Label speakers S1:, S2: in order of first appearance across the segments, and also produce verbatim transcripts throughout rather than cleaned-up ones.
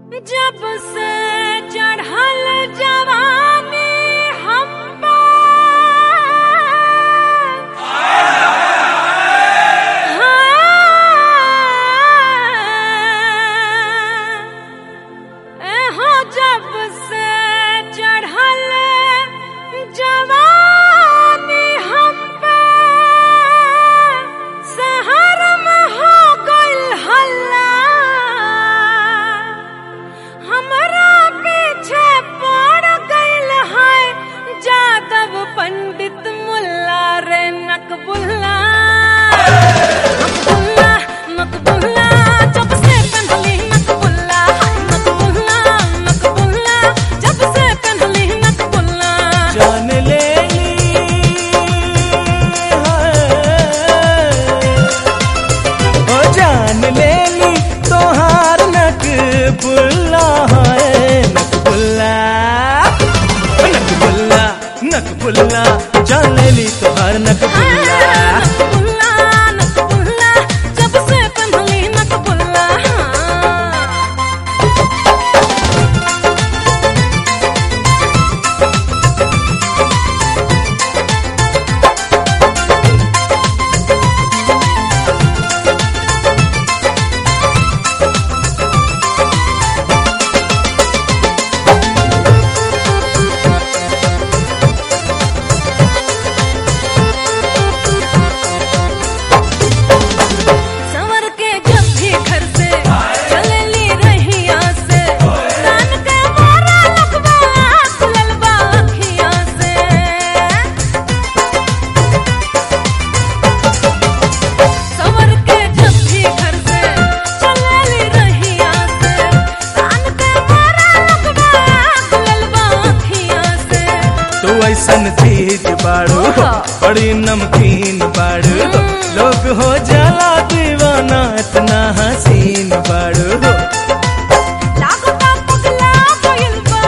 S1: जब से चढ़ल जवानी हम हो, जब से चढ़ल जवानी हम शहर में हो गइल हल्ला, हमरा पीछे पड़ गइल है जादव पंडित मुल्ला रे नकबुल्ला। नकबुल्ला नकबुल्ला जब से पहनली नकबुल्ला, नकबुल्ला नकबुल्ला जब से पहनली नकबुल्ला।
S2: जान ले ली ओ जान ले ली तोहार नकबुल्ला है नकबुल्ला नकबुल्ला नकबुल्ला जान ले ली तोहार नकबुल्ला।
S1: नकबुल्ला नकबुल्ला जब से पहनली नकबुल्ला। संवर के जब भी घर से चलेली रहिया से, कान के मोरा लगवा खुलल बा अखिया से। संवर के जब भी घर से चलेली रहिया से, कान के मोरा लगवा खुलल बा अखिया से।
S2: तू ऐसन चीज बाड़ू बड़ी नमकीन बाड़ू, लोग हो जाला दीवाना इतना हसीन बाड़ू।
S1: लागता पगला गइल बा,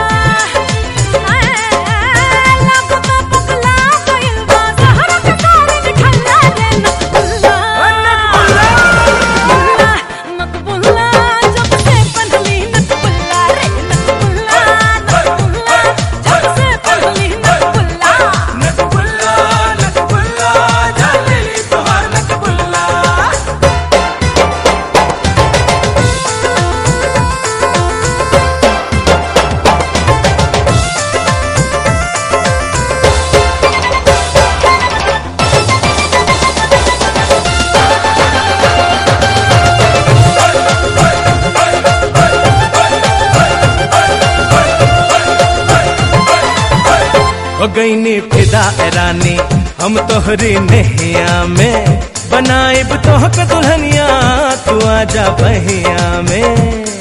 S1: लागता पगला गइल बा, शहर के तारे निखल्ला रे नकबुल्ला। नकबुल्ला नकबुल्ला जब से पहनली नकबुल्ला रे नकबुल्ला, नकबुल्ला जब से पहनली नकबुल्ला।
S2: नकबुल्ला नकबुल्ला जान ले ली तोहार नकबुल्ला। हो गईनी फिदा ए रानी हम तोहरी नैया में, बनाइब तोहक दुल्हनिया तू आजा बहिया में।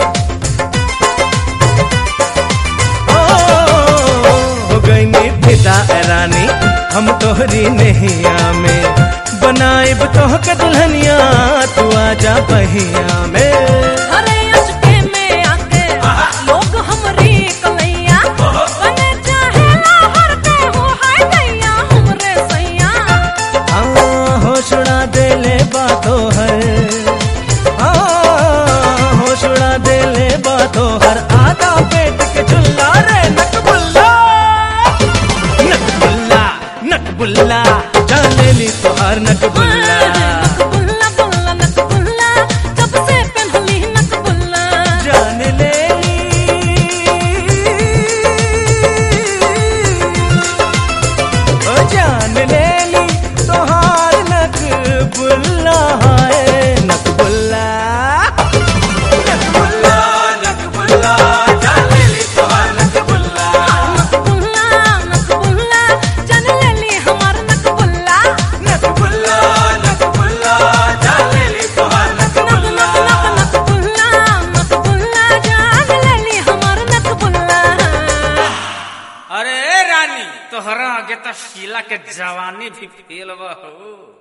S2: ओ, हो गईनी फिदा ए रानी हम तोहरी नैया में, बनाइब तोहक दुल्हनिया तू आजा बहिया में।
S1: अरे अचके में आके लोग हमरी कलैया बने चाहेला हर के हो हाय दैया हमरे सैया।
S2: हाँ होश उड़ा दे ले बातों हर, हाँ होश उड़ा दे ले बातों हर, आधा पेट के चुल्ला रे नकबुल्ला। नकबुल्ला नकबुल्ला जान ले ली तोहार नकबुल्ला।
S1: नकबुल्ला बुल्ला नकबुल्ला जब से पहनली नकबुल्ला।
S2: जान ले ली ओ जान ले ली तोहार नकबुल्ला है नकबुल्ला। नकबुल्ला नकबुल्ला जान ले ली तोहार नकबुल्ला।
S1: नकबुल्ला नकबुल्ला जान ले ली हमार नकबुल्ला।
S2: नकबुल्ला नकबुल्ला जान ले ली तोहार
S1: नक
S2: नकबुल्ला।
S1: नक नकबुल्ला नकबुल्ला जान ले ली हमार नकबुल्ला।
S3: अरे रानी तोहरा आगे तो शीला के जवानी भी फेल बा हो।